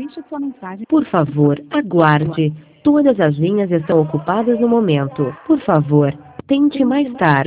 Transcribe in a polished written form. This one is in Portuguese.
Deixe sua mensagem. Por favor, aguarde. Todas as linhas estão ocupadas no momento. Por favor, tente mais tarde.